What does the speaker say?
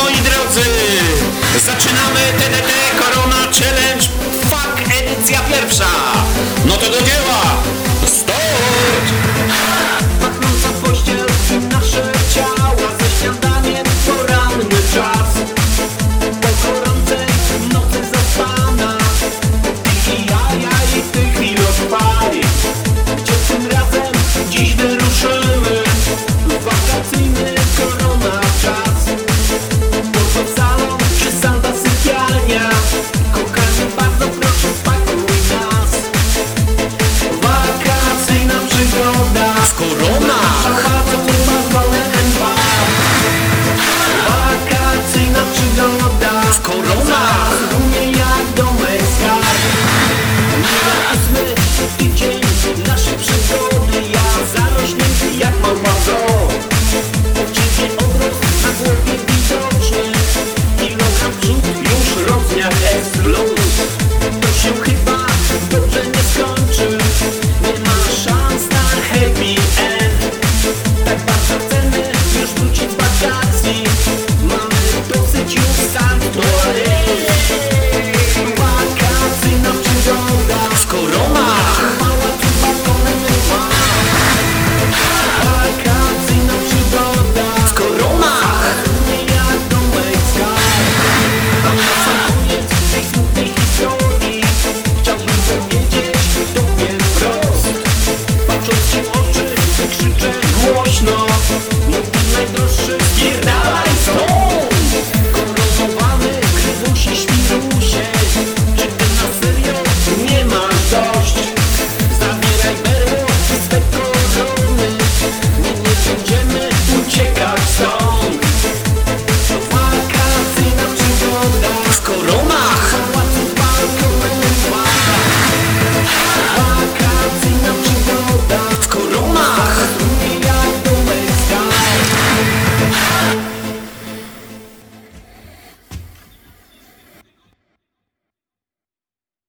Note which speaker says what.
Speaker 1: moi drodzy! Zaczynamy TDT Corona Challenge Fuck edycja pierwsza! No to do dzieła! Start!
Speaker 2: Pachnąca pościel i nasze ciała ze śniadaniem poranny czas. Po gorącej nocy zaspana i jaja i ty chwilę spali. Gdzie tym razem dziś wyruszymy? Wakacyjny korona czas. Poza salą czy salda sypialnia? Kochani, bardzo proszę, spakuj nas. Wakacyjna przygoda
Speaker 1: W koronach!
Speaker 2: Wakacyjna przygoda
Speaker 1: W koronach!
Speaker 2: Rumie jak domek skarb. Nierazmy tydzień naszej przygody. Ja zarośnięty jak małpa pro. Oczywiście obraz na głowie widoczny. Kilogram przód już rozmiar explode. To się chyba dobrze nie skończy. Nie ma szans na happy end. Tak bardzo chcemy już wrócić z wakacji. Mamy dosyć już sanktuary. Wakacyjna przygoda
Speaker 1: W koronach!
Speaker 2: mała tu balkonem ma. Wakacyjna przygoda
Speaker 1: W koronach!
Speaker 2: nie jak domek skarb. A na sam koniec tej smutnej historii chciałbym powiedzieć tobie wprost. Patrząc ci w oczy, krzyczę głośno. Mój najdroższy